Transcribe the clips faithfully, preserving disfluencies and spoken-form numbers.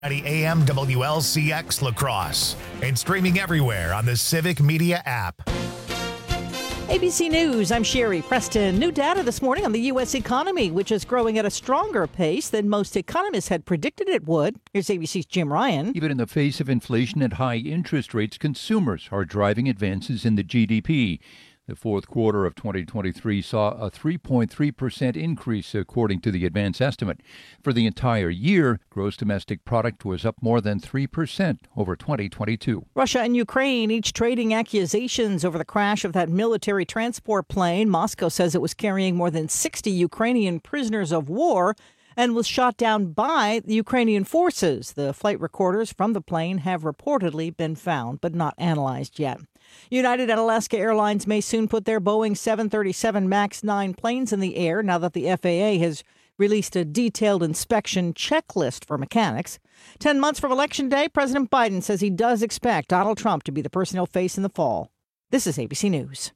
A M W L C X La Crosse and streaming everywhere on the Civic Media app. A B C News, I'm Sherry Preston. New data this morning on the U S economy, which is growing at a stronger pace than most economists had predicted it would. Here's A B C's Jim Ryan. Even in the face of inflation and high interest rates, consumers are driving advances in the G D P. The fourth quarter of twenty twenty-three saw a three point three percent increase, according to the advance estimate. For the entire year, gross domestic product was up more than three percent over twenty twenty-two. Russia and Ukraine each trading accusations over the crash of that military transport plane. Moscow says it was carrying more than sixty Ukrainian prisoners of war and was shot down by the Ukrainian forces. The flight recorders from the plane have reportedly been found, but not analyzed yet. United and Alaska Airlines may soon put their Boeing seven thirty-seven MAX nine planes in the air now that the F A A has released a detailed inspection checklist for mechanics. Ten months from Election Day, President Biden says he does expect Donald Trump to be the person he'll face in the fall. This is A B C News.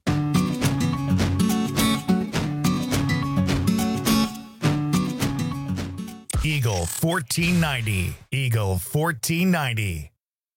Eagle fourteen ninety. Eagle fourteen ninety.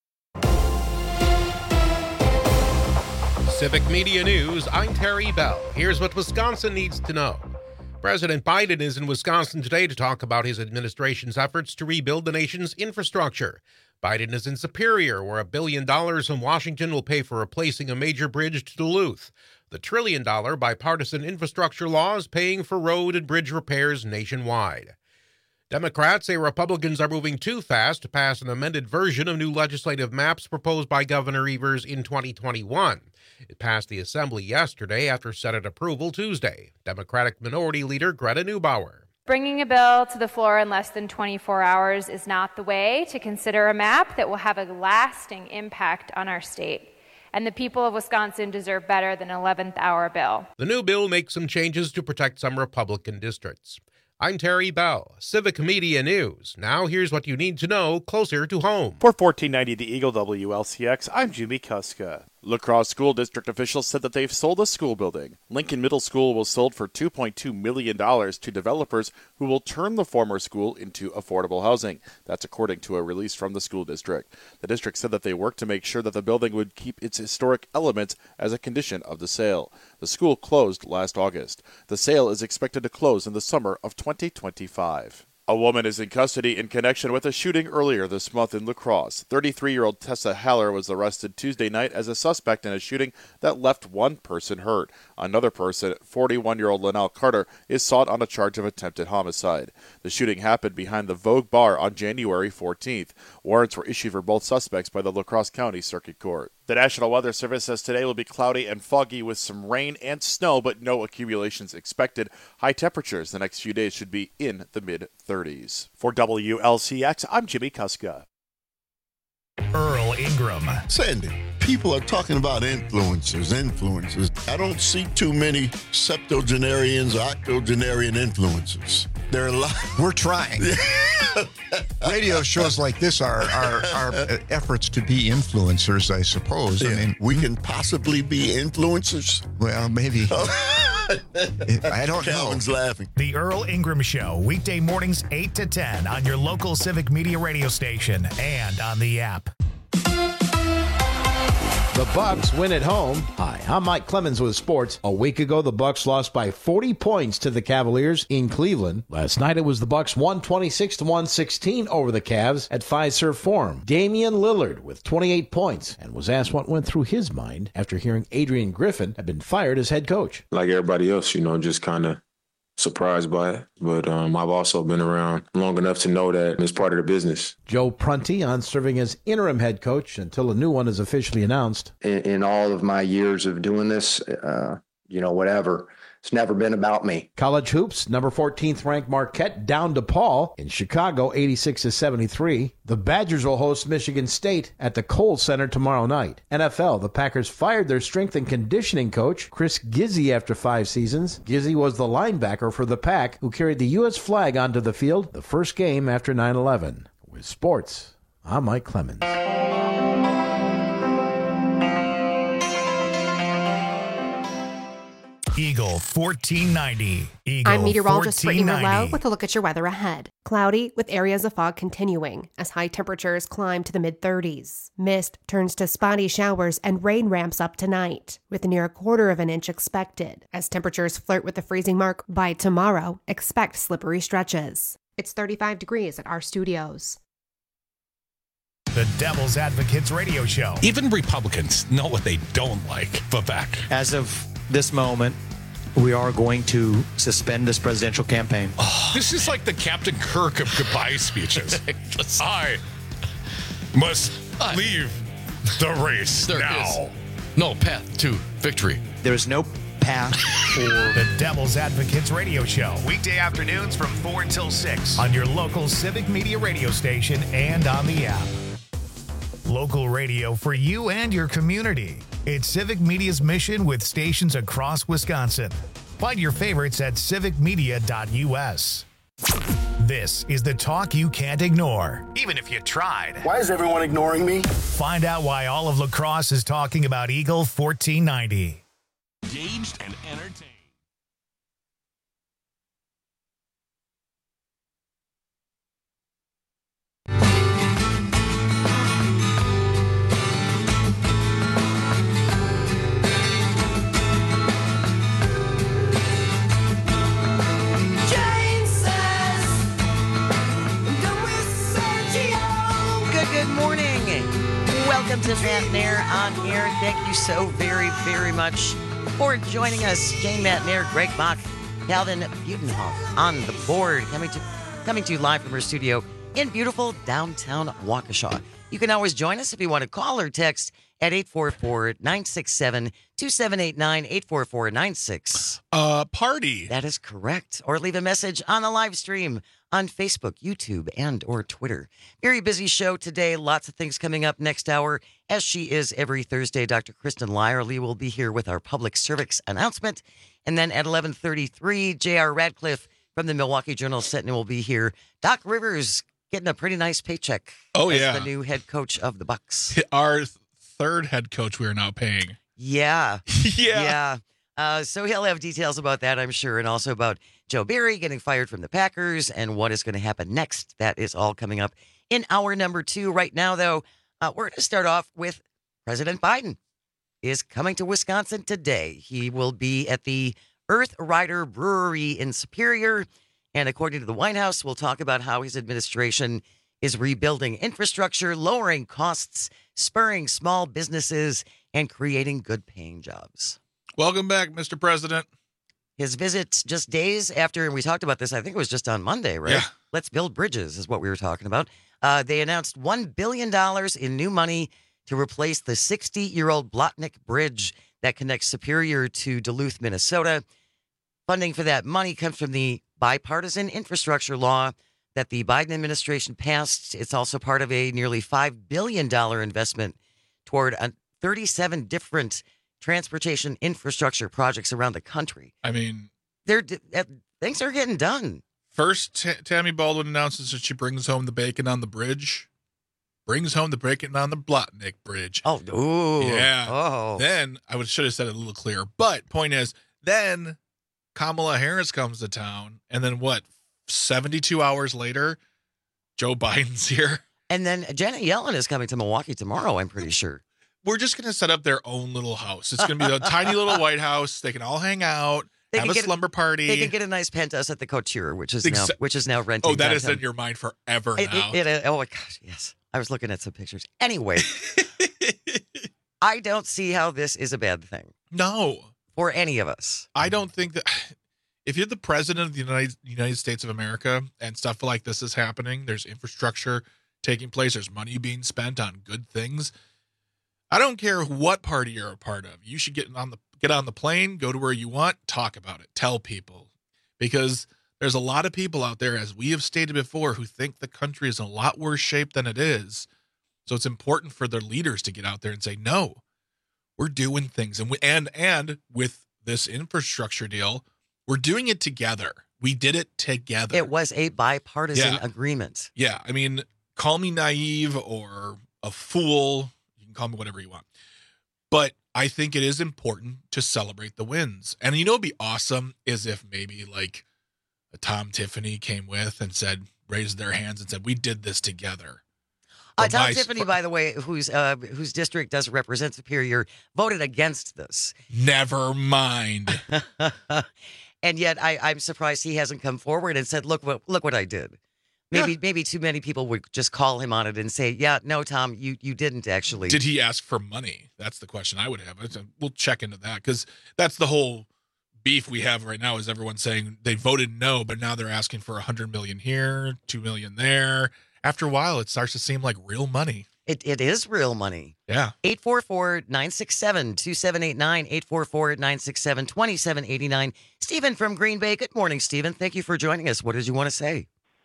Civic Media News, I'm Terry Bell. Here's what Wisconsin needs to know. President Biden is in Wisconsin today to talk about his administration's efforts to rebuild the nation's infrastructure. Biden is in Superior, where a billion dollars from Washington will pay for replacing a major bridge to Duluth. The trillion-dollar bipartisan infrastructure law is paying for road and bridge repairs nationwide. Democrats say Republicans are moving too fast to pass an amended version of new legislative maps proposed by Governor Evers in twenty twenty-one. It passed the Assembly yesterday after Senate approval Tuesday. Democratic Minority Leader Greta Neubauer. Bringing a bill to the floor in less than twenty-four hours is not the way to consider a map that will have a lasting impact on our state. And the people of Wisconsin deserve better than an eleventh hour bill. The new bill makes some changes to protect some Republican districts. I'm Terry Bell, Civic Media News. Now here's what you need to know closer to home. For fourteen ninety The Eagle W L C X, I'm Jimmy Kuska. La Crosse School District officials said that they've sold a school building. Lincoln Middle School was sold for two point two million dollars to developers who will turn the former school into affordable housing. That's according to a release from the school district. The district said that they worked to make sure that the building would keep its historic elements as a condition of the sale. The school closed last August. The sale is expected to close in the summer of twenty twenty-five. A woman is in custody in connection with a shooting earlier this month in La Crosse. thirty-three-year-old Tessa Haller was arrested Tuesday night as a suspect in a shooting that left one person hurt. Another person, forty-one-year-old Linnell Carter, is sought on a charge of attempted homicide. The shooting happened behind the Vogue Bar on January fourteenth. Warrants were issued for both suspects by the La Crosse County Circuit Court. The National Weather Service says today will be cloudy and foggy with some rain and snow, but no accumulations expected. High temperatures the next few days should be in the mid-thirties. For W L C X, I'm Jimmy Kuska. Earl Ingram. Sandy, people are talking about influencers, influencers. I don't see too many septuagenarians or octogenarian influencers. There are a lot. We're trying. Radio shows like this are, are, are efforts to be influencers, I suppose. Yeah. I mean, we can possibly be influencers. Well, maybe. I don't Calvin's know. laughing. The Earl Ingram Show, weekday mornings eight to ten on your local Civic Media radio station and on the app. The Bucks win at home. Hi, I'm Mike Clemens with sports. A week ago, the Bucks lost by forty points to the Cavaliers in Cleveland. Last night, it was the Bucks one twenty-six to one sixteen over the Cavs at Fiserv Forum. Damian Lillard with twenty-eight points and was asked what went through his mind after hearing Adrian Griffin had been fired as head coach. Like everybody else, you know, just kind of surprised by it. But um, I've also been around long enough to know that it's part of the business. Joe Prunty on serving as interim head coach until a new one is officially announced. In, in all of my years of doing this, uh, you know, whatever, it's never been about me. College hoops, number fourteenth ranked Marquette down to Paul in Chicago, eighty-six to seventy-three. The Badgers will host Michigan State at the Kohl Center tomorrow night. N F L, the Packers fired their strength and conditioning coach, Chris Gizzi, after five seasons. Gizzi was the linebacker for the Pack who carried the U S flag onto the field the first game after nine eleven. With sports, I'm Mike Clemens. Eagle fourteen ninety. Eagle I'm meteorologist Brittany fourteen ninety. Merlot with a look at your weather ahead. Cloudy with areas of fog continuing as high temperatures climb to the mid thirties. Mist turns to spotty showers and rain ramps up tonight, with near a quarter of an inch expected. As temperatures flirt with the freezing mark by tomorrow, expect slippery stretches. It's thirty-five degrees at our studios. The Devil's Advocates Radio Show. Even Republicans know what they don't like. Vivek. As of this moment, we are going to suspend this presidential campaign. Oh, this is like the Captain Kirk of goodbye speeches. I must uh, leave the race there now. Is no path to victory. There is no path for the Devil's Advocates Radio Show. Weekday afternoons from four until six on your local Civic Media radio station and on the app. Local radio for you and your community. It's Civic Media's mission with stations across Wisconsin. Find your favorites at civic media dot u s. This is the talk you can't ignore, even if you tried. Why is everyone ignoring me? Find out why all of La Crosse is talking about Eagle fourteen ninety. Engaged and entertained. Welcome to Matt Nair on here. Thank you so very, very much for joining us. Jane Matt Nair, Greg Bach, Calvin Butenhoff on the board, coming to coming to you live from our studio in beautiful downtown Waukesha. You can always join us if you want to call or text at eight four four, nine six seven, two seven eight nine, eight four four nine six. Uh, party. That is correct. Or leave a message on the live stream on Facebook, YouTube, and or Twitter. Very busy show today. Lots of things coming up next hour. As she is every Thursday, Doctor Kristen Lyerly will be here with our public service announcement. And then at eleven thirty-three, J R Radcliffe from the Milwaukee Journal-Sentinel will be here. Doc Rivers getting a pretty nice paycheck. Oh, as yeah. the new head coach of the Bucks. Our third head coach we are now paying. Yeah. yeah. Yeah. Uh, so he'll have details about that, I'm sure, and also about Joe Barry getting fired from the Packers and what is going to happen next. That is all coming up in hour number two. Right now, though, uh, we're going to start off with President Biden is coming to Wisconsin today. He will be at the Earth Rider Brewery in Superior. And according to the White House, we'll talk about how his administration is rebuilding infrastructure, lowering costs, spurring small businesses, and creating good-paying jobs. Welcome back, Mister President. His visit just days after, and we talked about this, I think it was just on Monday, right? Yeah. Let's build bridges is what we were talking about. Uh, they announced one billion dollars in new money to replace the sixty-year-old Blotnick Bridge that connects Superior to Duluth, Minnesota. Funding for that money comes from the bipartisan infrastructure law that the Biden administration passed. It's also part of a nearly five billion dollars investment toward uh, thirty-seven different transportation infrastructure projects around the country. I mean, they're uh, things are getting done. First, T- Tammy Baldwin announces that she brings home the bacon on the bridge. Brings home the bacon on the Blotnick Bridge. Oh, ooh. Yeah. Oh. Then, I would should have said it a little clearer. But, point is, then Kamala Harris comes to town. And then what, seventy-two hours later, Joe Biden's here. And then Janet Yellen is coming to Milwaukee tomorrow, I'm pretty sure. We're just going to set up their own little house. It's going to be a tiny little White House. They can all hang out, They have a get slumber party. They can get a nice penthouse at the Couture, which is Exa- now which is now renting. Oh, that is downtown. in your mind forever It- now. it- it- oh my gosh, yes. I was looking at some pictures. Anyway, I don't see how this is a bad thing. No. For any of us. I don't think that if you're the president of the United, United States of America and stuff like this is happening, there's infrastructure taking place, there's money being spent on good things. I don't care what party you're a part of. You should get on the get on the plane, go to where you want, talk about it, tell people. Because there's a lot of people out there, as we have stated before, who think the country is in a lot worse shape than it is. So it's important for their leaders to get out there and say, no, we're doing things. And we, and and with this infrastructure deal, we're doing it together. We did it together. It was a bipartisan Yeah. agreement. Yeah. I mean, call me naive or a fool. You can call me whatever you want. But I think it is important to celebrate the wins. And you know what'd be awesome is if maybe like Tom Tiffany came with and said, raised their hands and said, we did this together. Uh, Tom Tiffany, by the way, whose uh, whose district does represent Superior, voted against this. Never mind. And yet I, I'm surprised he hasn't come forward and said, look what look what I did. Maybe yeah. maybe too many people would just call him on it and say, yeah, no, Tom, you, you didn't actually. Did he ask for money? That's the question I would have. We'll check into that because that's the whole beef we have right now is everyone saying they voted no, but now they're asking for one hundred million dollars here, two million dollars there. After a while, it starts to seem like real money. It It is real money. Yeah. eight four four, nine six seven, two seven eight nine, eight four four, nine six seven, two seven eight nine. Stephen from Green Bay. Good morning, Stephen. Thank you for joining us. What did you want to say?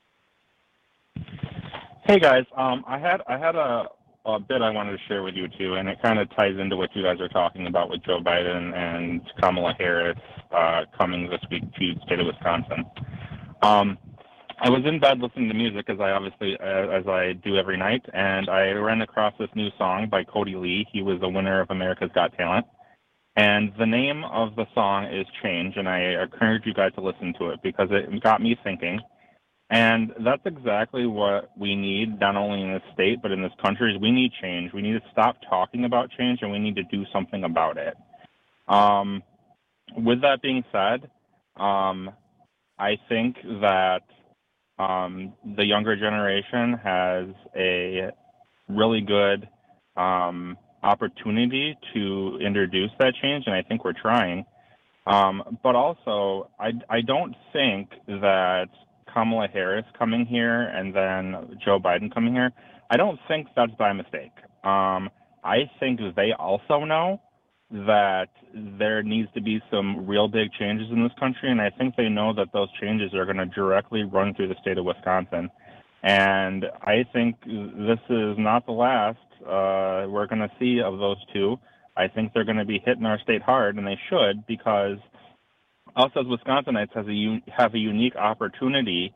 Hey, guys. Um, I had I had a, a bit I wanted to share with you, too, and it kind of ties into what you guys are talking about with Joe Biden and Kamala Harris uh, coming this week to the state of Wisconsin. Um I was in bed listening to music, as I obviously, uh, as I do every night, and I ran across this new song by Cody Lee. He was a winner of America's Got Talent. And the name of the song is Change, and I encourage you guys to listen to it because it got me thinking. And that's exactly what we need, not only in this state, but in this country, is we need change. We need to stop talking about change, and we need to do something about it. Um, with that being said, um, I think that Um, the younger generation has a really good um, opportunity to introduce that change, and I think we're trying. Um, but also, I, I don't think that Kamala Harris coming here and then Joe Biden coming here, I don't think that's by mistake. Um, I think they also know that there needs to be some real big changes in this country, and I think they know that those changes are going to directly run through the state of Wisconsin. And I think this is not the last uh, we're going to see of those two. I think they're going to be hitting our state hard, and they should, because us as Wisconsinites has a, have a unique opportunity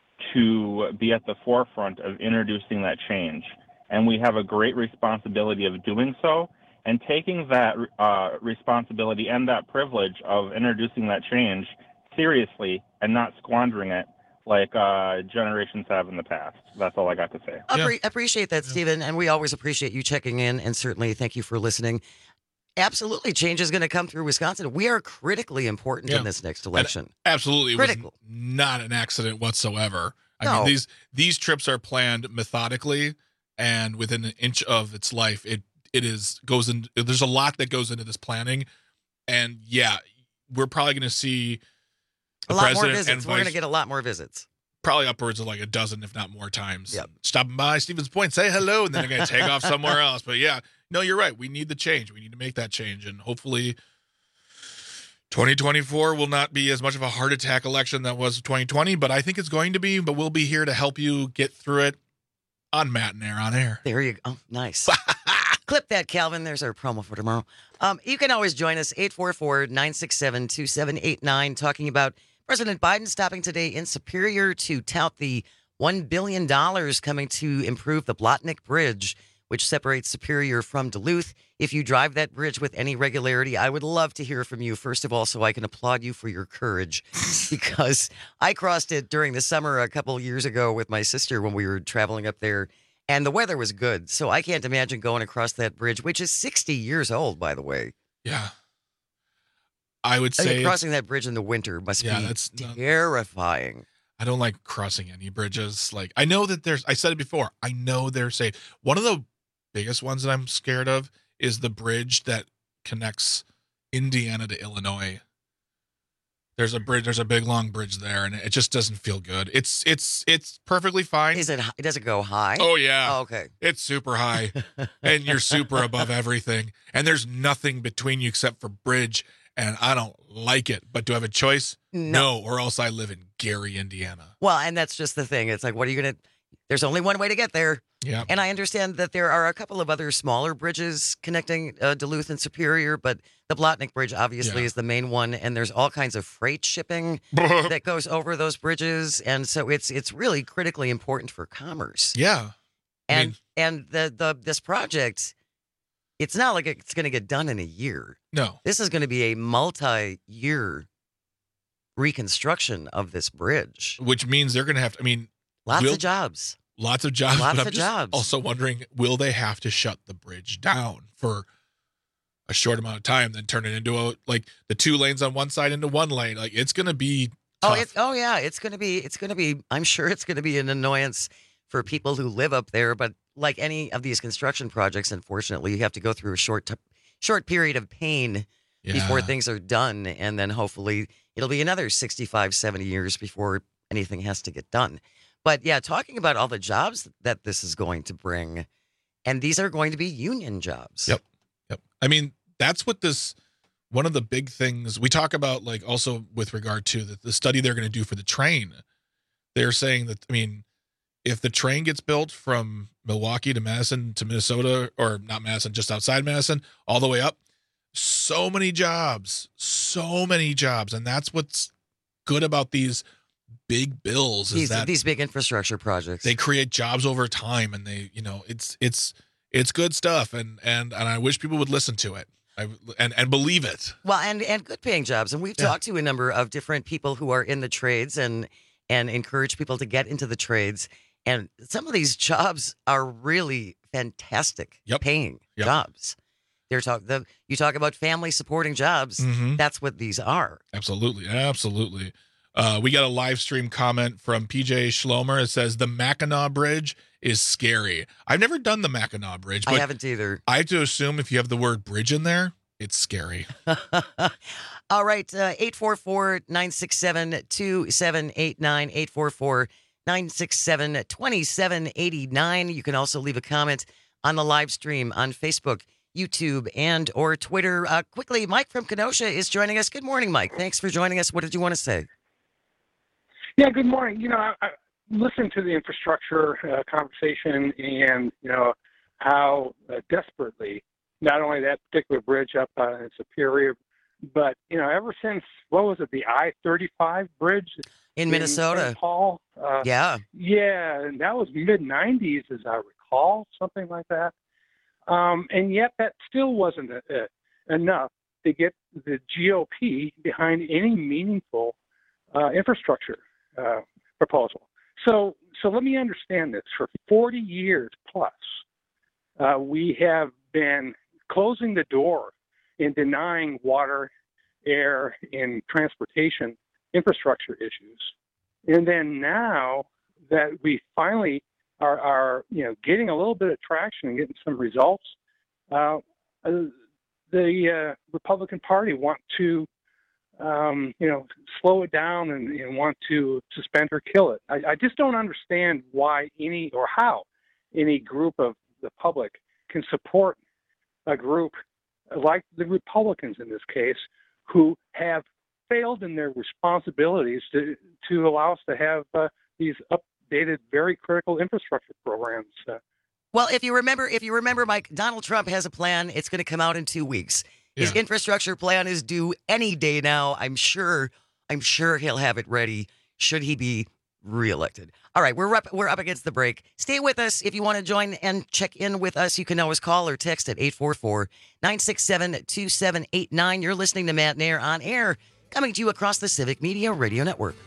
to be at the forefront of introducing that change. And we have a great responsibility of doing so. And taking that uh, responsibility and that privilege of introducing that change seriously and not squandering it like uh, generations have in the past. That's all I got to say. Appre- yeah. Appreciate that, yeah. Stephen. And we always appreciate you checking in. And certainly thank you for listening. Absolutely. Change is going to come through Wisconsin. We are critically important yeah. in this next election. And absolutely. It critical. Was not an accident whatsoever. I no. mean, these, these trips are planned methodically, and within an inch of its life, it It is goes in. There's a lot that goes into this planning, and yeah, we're probably going to see a lot more visits. We're going to get a lot more visits, probably upwards of like a dozen, if not more times. Yep. Stopping by Stevens Point, say hello, and then they're going to take off somewhere else. But yeah, no, you're right. We need the change. We need to make that change, and hopefully, twenty twenty-four will not be as much of a heart attack election that was twenty twenty. But I think it's going to be. But we'll be here to help you get through it on Matt and Air on Air. There you go. Oh, nice. Clip that, Calvin. There's our promo for tomorrow. Um, you can always join us, eight four four, nine six seven, two seven eight nine, talking about President Biden stopping today in Superior to tout the one billion dollars coming to improve the Blotnick Bridge, which separates Superior from Duluth. If you drive that bridge with any regularity, I would love to hear from you, first of all, so I can applaud you for your courage, because I crossed it during the summer a couple years ago with my sister when we were traveling up there. And the weather was good, so I can't imagine going across that bridge, which is sixty years old, by the way. Yeah. I would say... I mean, crossing that bridge in the winter must yeah, be that's terrifying. Not, I don't like crossing any bridges. Like, I know that there's... I said it before. I know they're safe. One of the biggest ones that I'm scared of is the bridge that connects Indiana to Illinois. There's a bridge. There's a big long bridge there, and it just doesn't feel good. It's it's it's perfectly fine. Is it? Does it go high? Oh yeah. Oh, okay. It's super high, and you're super above everything, and there's nothing between you except for bridge. And I don't like it. But do I have a choice? No. no or else I live in Gary, Indiana. Well, and that's just the thing. It's like, what are you gonna? There's only one way to get there. Yeah. And I understand that there are a couple of other smaller bridges connecting uh, Duluth and Superior, but the Blotnick Bridge obviously yeah. is the main one, and there's all kinds of freight shipping that goes over those bridges, and so it's it's really critically important for commerce. Yeah. And I mean, and the the this project it's not like it's going to get done in a year. No. This is going to be a multi-year reconstruction of this bridge. Which means they're going to have to, I mean. Lots will, of jobs. Lots of jobs. Lots but I'm of just jobs. Also wondering, will they have to shut the bridge down for a short amount of time, then turn it into a, like the two lanes on one side into one lane? Like it's going to be tough. Oh, it's, oh yeah. It's going to be, it's going to be, I'm sure it's going to be an annoyance for people who live up there. But like any of these construction projects, unfortunately, you have to go through a short, t- short period of pain Yeah. before things are done. And then hopefully it'll be another sixty-five, seventy years before anything has to get done. But yeah, talking about all the jobs that this is going to bring, and these are going to be union jobs. Yep. Yep. I mean, that's what this, one of the big things we talk about, like also with regard to the, the study they're going to do for the train. They're saying that, I mean, if the train gets built from Milwaukee to Madison to Minnesota, or not Madison, just outside Madison, all the way up, so many jobs, so many jobs. And that's what's good about these big bills is These, that these big infrastructure projects. they create jobs over time, and they, you know, it's it's it's good stuff, and and and I wish people would listen to it, I, and and believe it. Well, and and good paying jobs, and we've Yeah. talked to a number of different people who are in the trades, and and encourage people to get into the trades. And some of these jobs are really fantastic paying Yep. jobs. They're talk the you talk about family supporting jobs. Mhm. That's what these are. Absolutely, absolutely. Uh, we got a live stream comment from P J Schlomer. It says the Mackinac Bridge is scary. I've never done the Mackinac Bridge, I but haven't either. I have to assume if you have the word bridge in there, it's scary. All right, uh, eight four four, nine six seven, two seven eight nine, eight four four, nine six seven, two seven eight nine. You can also leave a comment on the live stream on Facebook, YouTube, and or Twitter. Uh, quickly, Mike from Kenosha is joining us. Good morning, Mike. Thanks for joining us. What did you want to say? Yeah, good morning. You know, I, I listened to the infrastructure uh, conversation, and you know how uh, desperately not only that particular bridge up uh, in Superior, but you know ever since what was it, the I thirty-five bridge In Minnesota. Saint Paul? Uh, Yeah. yeah, and that was mid nineties, as I recall, something like that. Um, and yet, that still wasn't uh, enough to get the G O P behind any meaningful uh, infrastructure uh, proposal. So, so let me understand this. For forty years plus, uh, we have been closing the door and denying water, air, and transportation infrastructure issues. And then now that we finally are, are you know, getting a little bit of traction and getting some results, uh, the uh, Republican Party want to Um, you know, slow it down and, and want to suspend or kill it. I, I just don't understand why any or how any group of the public can support a group like the Republicans in this case, who have failed in their responsibilities to to allow us to have uh, these updated, very critical infrastructure programs. Uh, Well, if you remember, if you remember, Mike, Donald Trump has a plan. It's going to come out in two weeks. His Yeah. infrastructure plan is due any day now. I'm sure. I'm sure he'll have it ready. Should he be reelected? All right, we're up. We're up against the break. Stay with us if you want to join and check in with us. You can always call or text at eight four four, nine six seven, two seven eight nine. You're listening to Matt Nair on air, coming to you across the Civic Media Radio Network.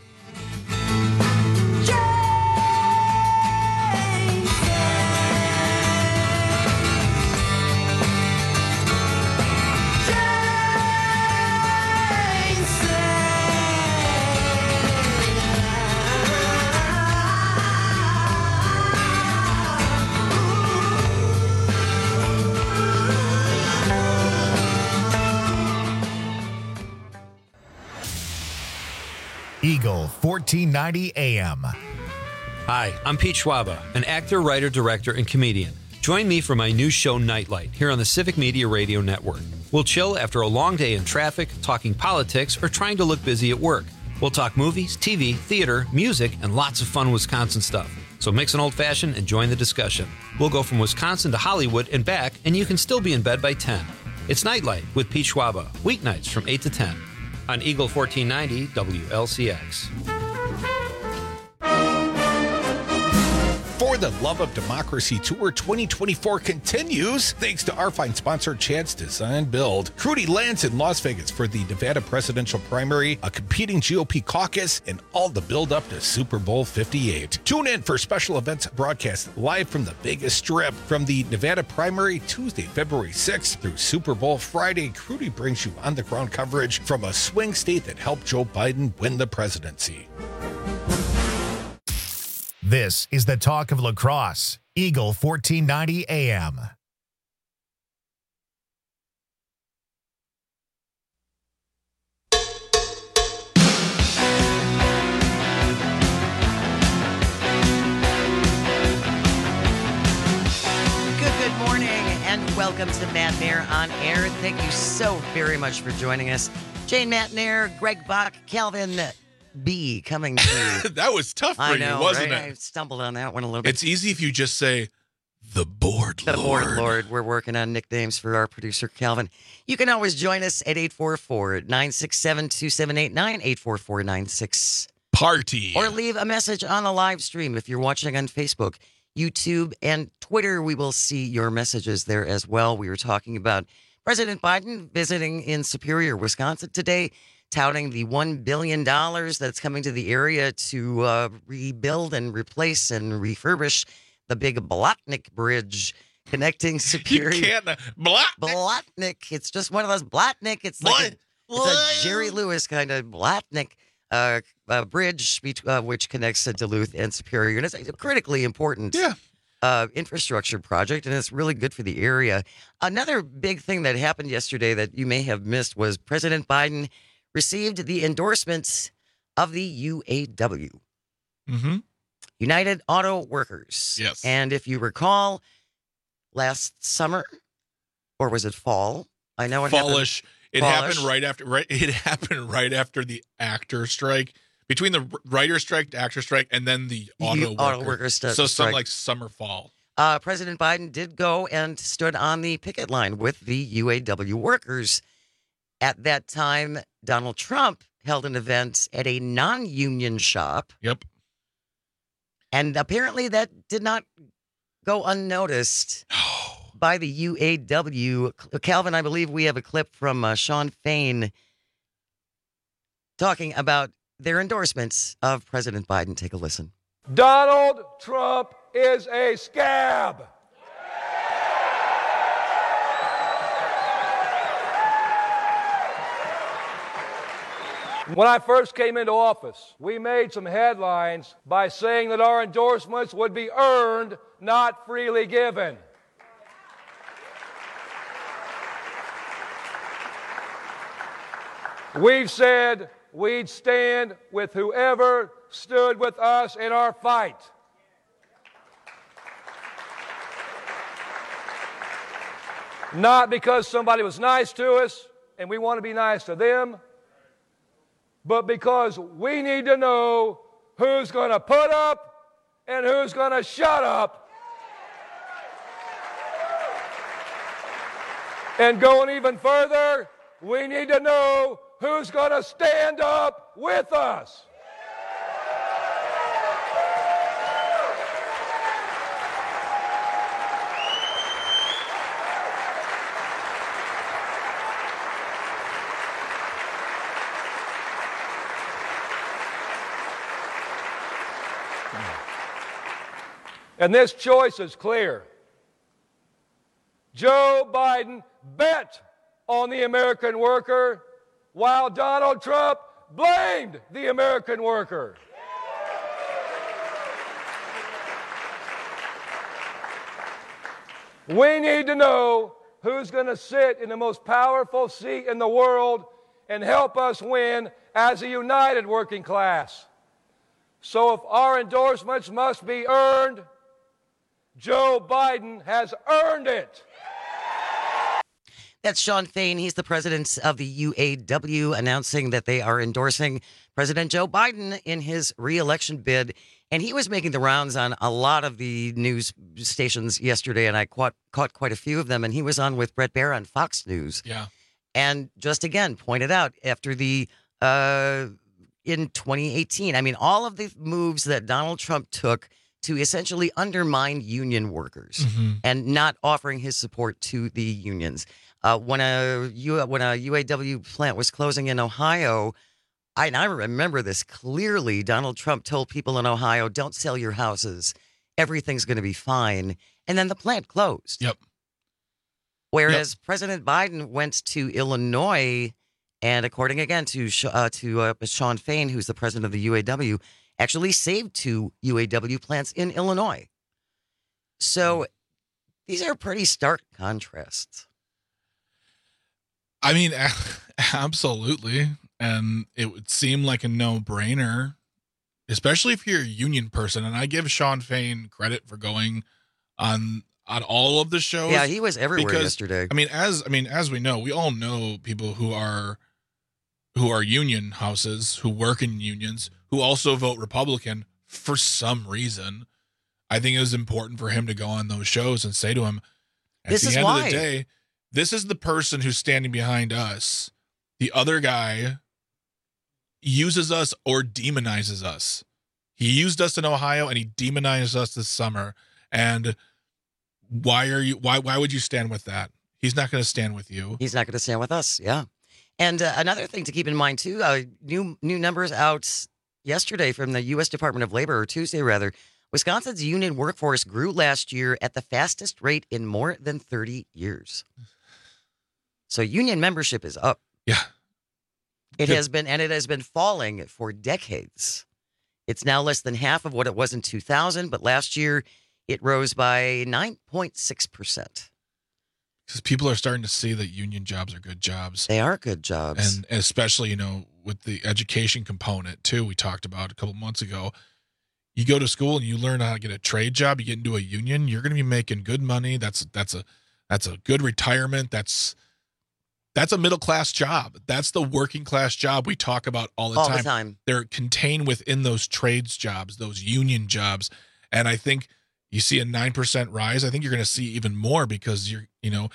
Eagle fourteen ninety A M. Hi, I'm Pete Schwaba, an actor, writer, director, and comedian. Join me for my new show, Nightlight, here on the Civic Media Radio Network. We'll chill after a long day in traffic, talking politics, or trying to look busy at work. We'll talk movies, T V, theater, music, and lots of fun Wisconsin stuff. So mix an old-fashioned and join the discussion. We'll go from Wisconsin to Hollywood and back, and you can still be in bed by ten. It's Nightlight with Pete Schwaba, weeknights from eight to ten on Eagle fourteen ninety W L C X. For the Love of Democracy Tour twenty twenty-four continues thanks to our fine sponsor, Chad's Design Build. Crudy lands in Las Vegas for the Nevada presidential primary, a competing G O P caucus, and all the build up to Super Bowl fifty-eight. Tune in for special events broadcast live from the Vegas Strip from the Nevada primary Tuesday, February sixth through Super Bowl Friday. Crudy brings you on the ground coverage from a swing state that helped Joe Biden win the presidency. This is the talk of La Crosse, Eagle fourteen ninety A M. Good morning and welcome to Matt Mayer on Air. Thank you so very much for joining us. Jane Matnair, Greg Bach, Calvin B coming to you. That was tough for I know, you, wasn't right? it? I stumbled on that one a little bit. It's easy if you just say, the board The lord. board lord. We're working on nicknames for our producer, Calvin. You can always join us at eight four four, nine six seven, two seven eight nine, eight four four nine six. Party. Or leave a message on the live stream if you're watching on Facebook, YouTube, and Twitter. We will see your messages there as well. We were talking about President Biden visiting in Superior, Wisconsin today, touting the one billion dollars that's coming to the area to uh, rebuild and replace and refurbish the big Blatnik Bridge connecting Superior. You can't. Uh, Blatnik. Blatnik. It's just one of those Blatnik. It's like a, it's a Jerry Lewis kind of Blatnik uh, uh, bridge, bet- uh, which connects uh, Duluth and Superior. And it's a critically important yeah. uh, infrastructure project, and it's really good for the area. Another big thing that happened yesterday that you may have missed was President Biden received the endorsements of the U A W. Mm-hmm. United Auto Workers. Yes. And if you recall, last summer, or was it fall? I know it Fallish. happened. It Fallish. happened right after. Right. It happened right after the actor strike. Between the writer strike, the actor strike, and then the auto The auto worker. workers st- so some strike. like summer fall. Uh, President Biden did go and stood on the picket line with the U A W workers. At that time, Donald Trump held an event at a non-union shop. Yep. And apparently that did not go unnoticed by the U A W. Calvin, I believe we have a clip from uh, Sean Fain talking about their endorsements of President Biden. Take a listen. Donald Trump is a scab. When I first came into office, we made some headlines by saying that our endorsements would be earned, not freely given. We've said we'd stand with whoever stood with us in our fight. Not because somebody was nice to us and we want to be nice to them, but because we need to know who's going to put up and who's going to shut up. And going even further, we need to know who's going to stand up with us. And this choice is clear. Joe Biden bet on the American worker, while Donald Trump blamed the American worker. We need to know who's going to sit in the most powerful seat in the world and help us win as a united working class. So if our endorsements must be earned, Joe Biden has earned it. That's Sean Fain. He's the president of the U A W, announcing that they are endorsing President Joe Biden in his re-election bid. And he was making the rounds on a lot of the news stations yesterday, and I caught, caught quite a few of them. And he was on with Brett Baer on Fox News. Yeah. And just again pointed out after the uh, in twenty eighteen, I mean, all of the moves that Donald Trump took to essentially undermine union workers mm-hmm. and not offering his support to the unions. Uh, when a U, when a U A W plant was closing in Ohio, I, and I remember this clearly, Donald Trump told people in Ohio, don't sell your houses. Everything's going to be fine. And then the plant closed. Yep. Whereas yep. President Biden went to Illinois, and according again to uh, to uh, Sean Fain, who's the president of the U A W, actually saved two U A W plants in Illinois. So these are pretty stark contrasts. I mean, absolutely. And it would seem like a no-brainer, especially if you're a union person. And I give Sean Fain credit for going on on all of the shows. Yeah, he was everywhere because, yesterday. I mean, as I mean, as we know, we all know people who are who are union houses, who work in unions, who also vote Republican for some reason. I think it was important for him to go on those shows and say to him, at this the is end why. of the day, this is the person who's standing behind us. The other guy uses us or demonizes us. He used us in Ohio and he demonized us this summer. And why are you, why, why would you stand with that? He's not going to stand with you. He's not going to stand with us. Yeah. And uh, another thing to keep in mind too, uh, new, new numbers out yesterday from the U S Department of Labor, or Tuesday rather. Wisconsin's union workforce grew last year at the fastest rate in more than thirty years. So union membership is up. Yeah. It Good. has been, and it has been falling for decades. It's now less than half of what it was in two thousand, but last year it rose by nine point six percent. Because people are starting to see that union jobs are good jobs. They are good jobs. And especially, you know, with the education component, too, we talked about a couple months ago. You go to school and you learn how to get a trade job, you get into a union, you're going to be making good money. That's that's a that's a good retirement. That's That's a middle-class job. That's the working-class job we talk about all the all time. the time. They're contained within those trades jobs, those union jobs. And I think you see a nine percent rise. I think you're going to see even more because you're, you know,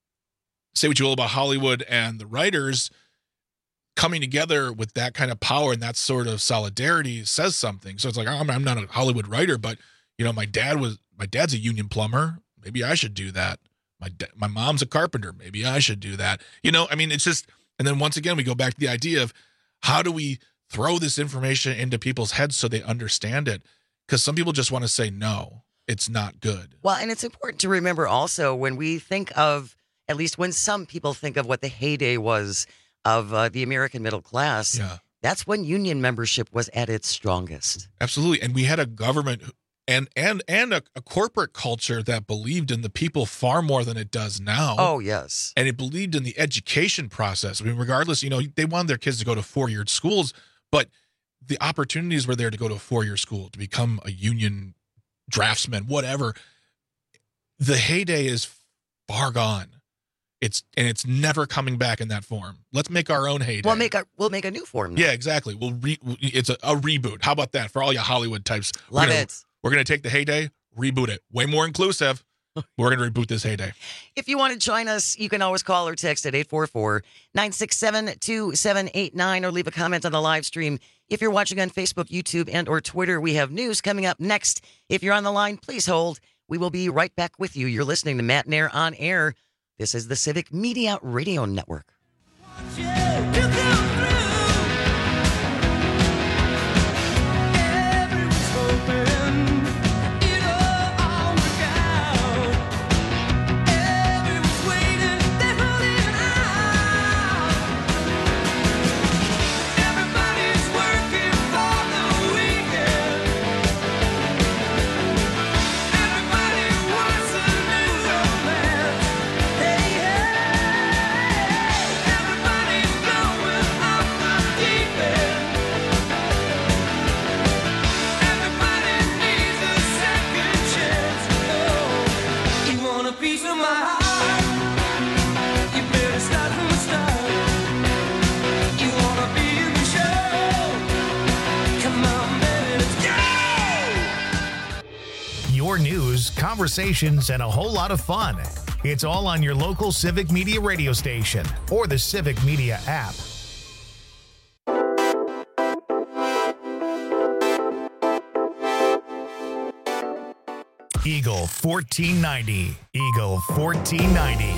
say what you will about Hollywood and the writers coming together with that kind of power and that sort of solidarity says something. So it's like, I'm, I'm not a Hollywood writer, but, you know, my dad was, my dad's a union plumber. Maybe I should do that. My my mom's a carpenter. Maybe I should do that. You know, I mean, it's just, and then once again, we go back to the idea of how do we throw this information into people's heads so they understand it? Because some people just want to say, no, it's not good. Well, and it's important to remember also when we think of, at least when some people think of what the heyday was of uh, the American middle class, yeah. that's when union membership was at its strongest. Absolutely. And we had a government who, And and and a, a corporate culture that believed in the people far more than it does now. Oh, yes. And it believed in the education process. I mean, regardless, you know, they wanted their kids to go to four-year schools, but the opportunities were there to go to a four-year school, to become a union draftsman, whatever. The heyday is far gone. It's and it's never coming back in that form. Let's make our own heyday. We'll make a we'll make a new form now. Yeah, exactly. We'll re, it's a, a reboot. How about that for all you Hollywood types? Love we're gonna, it. We're going to take the heyday, reboot it. Way more inclusive. We're going to reboot this heyday. If you want to join us, you can always call or text at eight four four, nine six seven, two seven eight nine or leave a comment on the live stream. If you're watching on Facebook, YouTube, and or Twitter, we have news coming up next. If you're on the line, please hold. We will be right back with you. You're listening to Matt Nair on Air. This is the Civic Media Radio Network. Your news, conversations, and a whole lot of fun. It's all on your local Civic Media radio station or the Civic Media app. Eagle fourteen ninety. Eagle fourteen ninety.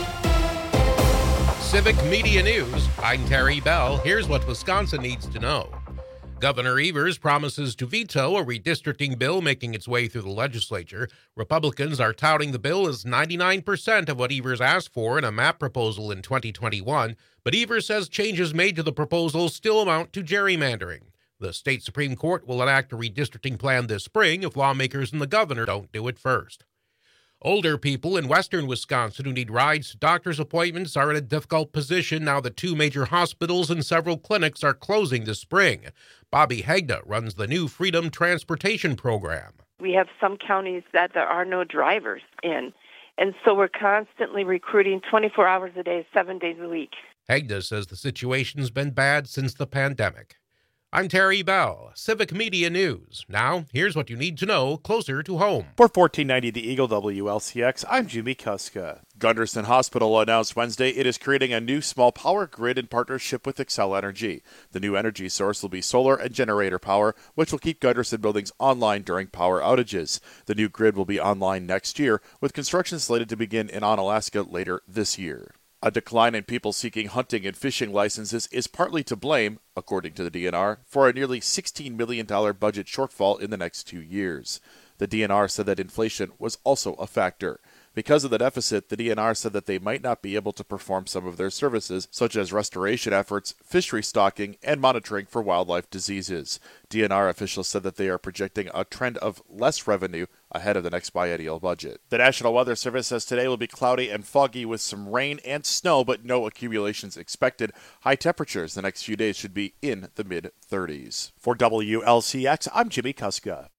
Civic Media News. I'm Terry Bell. Here's what Wisconsin needs to know. Governor Evers promises to veto a redistricting bill making its way through the legislature. Republicans are touting the bill as ninety-nine percent of what Evers asked for in a map proposal in twenty twenty-one, but Evers says changes made to the proposal still amount to gerrymandering. The state Supreme Court will enact a redistricting plan this spring if lawmakers and the governor don't do it first. Older people in western Wisconsin who need rides to doctor's appointments are in a difficult position now that two major hospitals and several clinics are closing this spring. Bobby Hegda runs the new Freedom Transportation Program. We have some counties that there are no drivers in, and so we're constantly recruiting twenty-four hours a day, seven days a week. Hegda says the situation's been bad since the pandemic. I'm Terry Bell, Civic Media News. Now, here's what you need to know closer to home. For fourteen ninety The Eagle W L C X, I'm Jimmy Kuska. Gunderson Hospital announced Wednesday it is creating a new small power grid in partnership with Xcel Energy. The new energy source will be solar and generator power, which will keep Gunderson buildings online during power outages. The new grid will be online next year, with construction slated to begin in Onalaska later this year. A decline in people seeking hunting and fishing licenses is partly to blame, according to the D N R, for a nearly sixteen million dollars budget shortfall in the next two years. The D N R said that inflation was also a factor. Because of the deficit, the D N R said that they might not be able to perform some of their services, such as restoration efforts, fish restocking, and monitoring for wildlife diseases. D N R officials said that they are projecting a trend of less revenue ahead of the next biennial budget. The National Weather Service says today will be cloudy and foggy with some rain and snow, but no accumulations expected. High temperatures the next few days should be in the mid thirties. For W L C X, I'm Jimmy Kuska.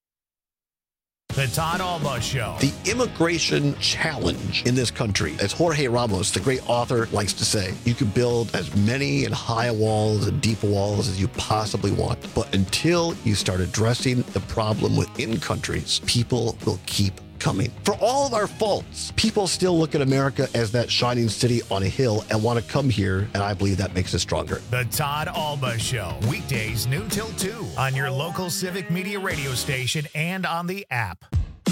The Todd Alba Show. The immigration challenge in this country, as Jorge Ramos, the great author, likes to say, you can build as many and high walls and deep walls as you possibly want. But until you start addressing the problem within countries, people will keep coming. For all of our faults, people still look at America as that shining city on a hill and want to come here, and I believe that makes us stronger. The Todd Alba Show, weekdays noon till two on your local Civic Media radio station and on the app.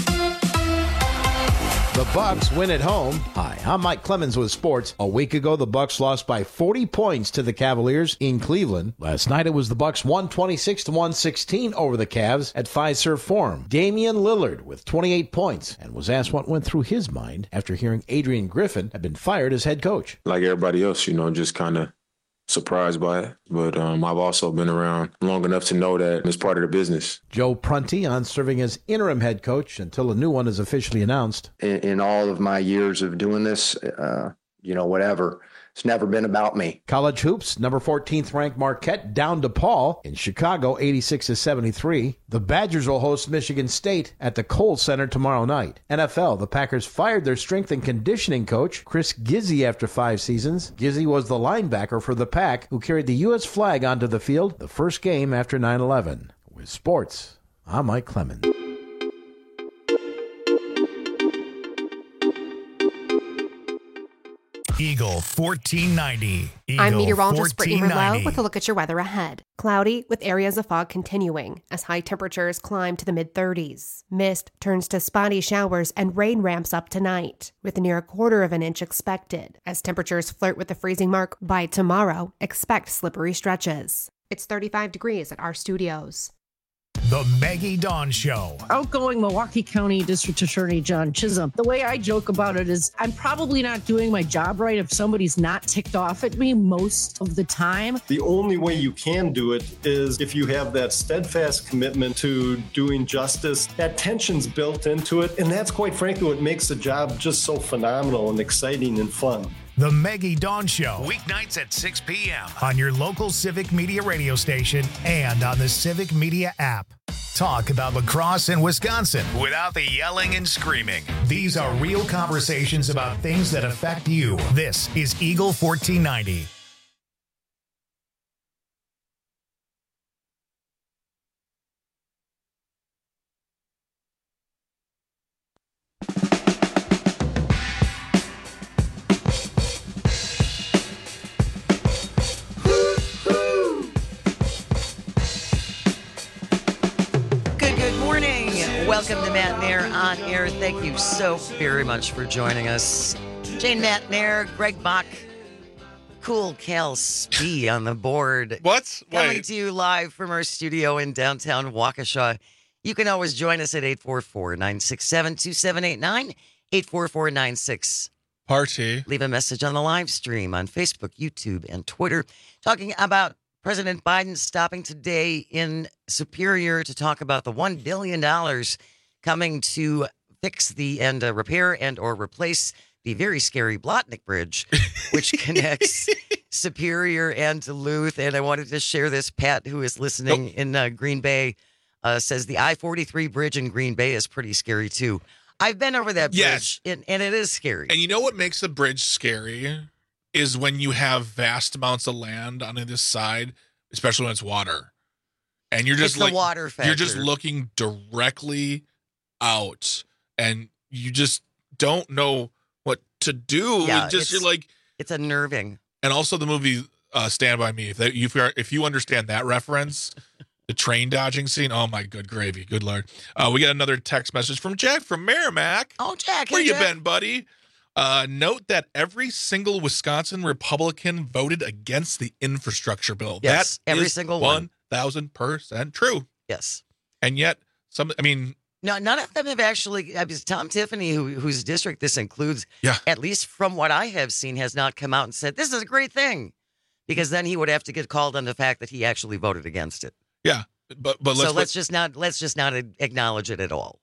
The Bucks win at home. Hi, I'm Mike Clemens with sports. A week ago, the Bucks lost by forty points to the Cavaliers in Cleveland. Last night, it was the Bucks one twenty-six to one sixteen over the Cavs at Fiserv Forum. Damian Lillard with twenty-eight points and was asked what went through his mind after hearing Adrian Griffin had been fired as head coach. Like everybody else, you know, just kind of surprised by it, but um, I've also been around long enough to know that it's part of the business. Joe Prunty on serving as interim head coach until a new one is officially announced. In, in all of my years of doing this, uh, you know, whatever, it's never been about me. College hoops, number fourteenth ranked Marquette down DePaul in Chicago, eighty-six to seventy-three. The Badgers will host Michigan State at the Kohl Center tomorrow night. N F L, the Packers fired their strength and conditioning coach, Chris Gizzi, after five seasons. Gizzi was the linebacker for the Pack who carried the U S flag onto the field the first game after nine eleven. With sports, I'm Mike Clemens. Eagle fourteen ninety. Eagle I'm meteorologist Brittany fourteen ninety. Merlot with a look at your weather ahead. Cloudy with areas of fog continuing as high temperatures climb to the mid thirties. Mist turns to spotty showers and rain ramps up tonight, with near a quarter of an inch expected. As temperatures flirt with the freezing mark by tomorrow, expect slippery stretches. It's thirty-five degrees at our studios. The Maggie Dawn Show. Outgoing Milwaukee County District Attorney John Chisholm. The way I joke about it is I'm probably not doing my job right if somebody's not ticked off at me most of the time. The only way you can do it is if you have that steadfast commitment to doing justice. That tension's built into it, and that's quite frankly what makes the job just so phenomenal and exciting and fun. The Maggie Dawn Show, weeknights at six p.m. on your local Civic Media radio station and on the Civic Media app. Talk about lacrosse in Wisconsin without the yelling and screaming. These are real conversations about things that affect you. This is Eagle fourteen ninety. Welcome to Matt and Mayor on on air. Thank you so very much for joining us. Jane Matnair, Greg Bach, Cool Cal Spee on the board. What? Coming Wait. to you live from our studio in downtown Waukesha. You can always join us at eight four four, nine six seven, two seven eight nine, eight four four nine six. Party. Leave a message on the live stream on Facebook, YouTube, and Twitter talking about President Biden stopping today in Superior to talk about the one billion dollars coming to fix the and uh, repair and or replace the very scary Blotnick Bridge, which connects Superior and Duluth. And I wanted to share this. Pat, who is listening nope. in uh, Green Bay, uh, says the I forty-three bridge in Green Bay is pretty scary, too. I've been over that bridge, yes. and, and it is scary. And you know what makes the bridge scary is when you have vast amounts of land on this side, especially when it's water. And you're just it's like, the water factor. You're just looking directly out, and you just don't know what to do. Yeah, just it's, you're like, it's unnerving. And also the movie uh, Stand By Me. If that, if you if you understand that reference, the train dodging scene. Oh my good gravy, good lord. Uh, we got another text message from Jack from Merrimack. Oh, Jack, where hey, you Jack. been, buddy? Uh, note that every single Wisconsin Republican voted against the infrastructure bill. Yes, that every is single one. One thousand percent true. Yes, and yet some. I mean. No, none of them have actually. I mean, Tom Tiffany, who, whose district this includes, yeah. at least from what I have seen, has not come out and said this is a great thing, because then he would have to get called on the fact that he actually voted against it. Yeah, but but let's, so let's just not let's just not acknowledge it at all.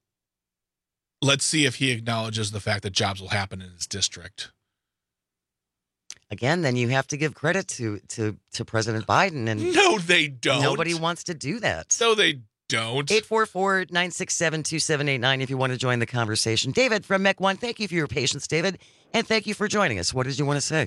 Let's see if he acknowledges the fact that jobs will happen in his district. Again, then you have to give credit to to to President Biden, and no, they don't. Nobody wants to do that. No, they don't. eight four four, nine six seven, two seven eight nine if you want to join the conversation. David from Mech One, thank you for your patience, David, and thank you for joining us. What did you want to say?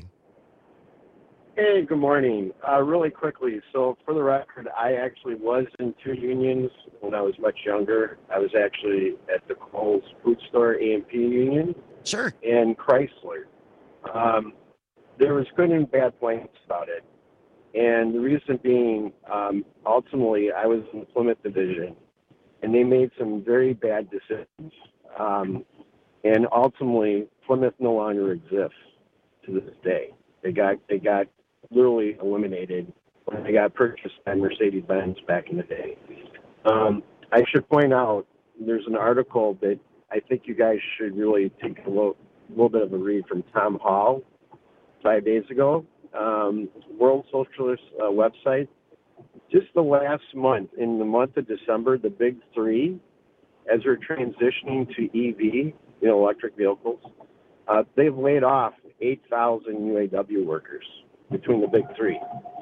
Hey, good morning. Uh, really quickly, so for the record, I actually was in two unions when I was much younger. I was actually at the Kohl's Food Store A and P union. Sure. And Chrysler. Um, there was good and bad points about it. And the reason being, um, ultimately, I was in the Plymouth division, and they made some very bad decisions. Um, and ultimately, Plymouth no longer exists to this day. They got they got literally eliminated when they got purchased by Mercedes-Benz back in the day. Um, I should point out, there's an article that I think you guys should really take a little, little bit of a read from Tom Hall five days ago. Um, World Socialist uh, website. Just the last month, in the month of December, the big three, as we're transitioning to E V, you know, electric vehicles, uh, they've laid off eight thousand U A W workers between the big three.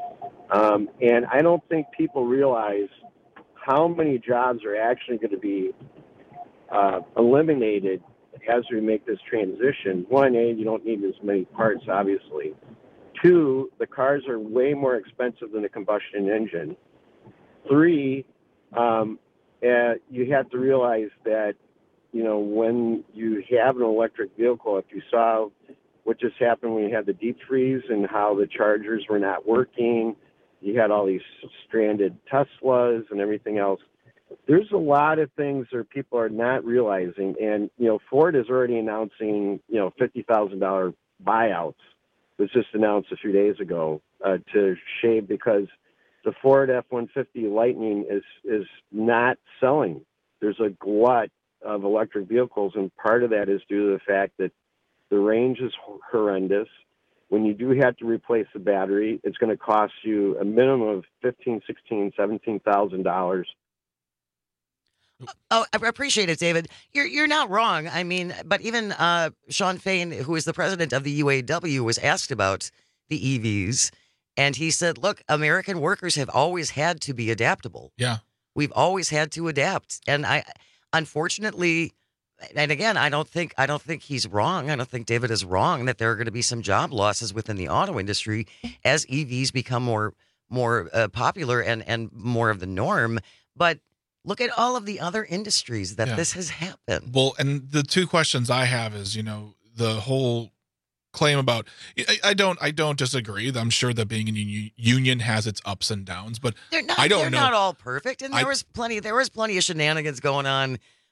Um, and I don't think people realize how many jobs are actually going to be uh, eliminated as we make this transition. One, A, you don't need as many parts, obviously. Two, the cars are way more expensive than a combustion engine. Three, um, uh, you have to realize that, you know, when you have an electric vehicle, if you saw what just happened when you had the deep freeze and how the chargers were not working, you had all these stranded Teslas and everything else. There's a lot of things that people are not realizing. And, you know, Ford is already announcing, you know, fifty thousand dollars buyouts. It was just announced a few days ago uh, to shave because the Ford F one fifty Lightning is, is not selling. There's a glut of electric vehicles, and part of that is due to the fact that the range is horrendous. When you do have to replace the battery, it's going to cost you a minimum of fifteen, sixteen, seventeen thousand dollars. Oh, I appreciate it, David. You're you're not wrong. I mean, but even uh, Sean Fain, who is the president of the U A W, was asked about the E Vs, and he said, "Look, American workers have always had to be adaptable. Yeah, we've always had to adapt." And I, unfortunately, and again, I don't think I don't think he's wrong. I don't think David is wrong that there are going to be some job losses within the auto industry as E Vs become more more uh, popular and and more of the norm. But look at all of the other industries that yeah. this has happened. Well, and the two questions I have is, you know, the whole claim about I, I don't I don't disagree. I'm sure that being in a union has its ups and downs, but they're not, I don't they're know. not all perfect. And there I, was plenty there was plenty of shenanigans going on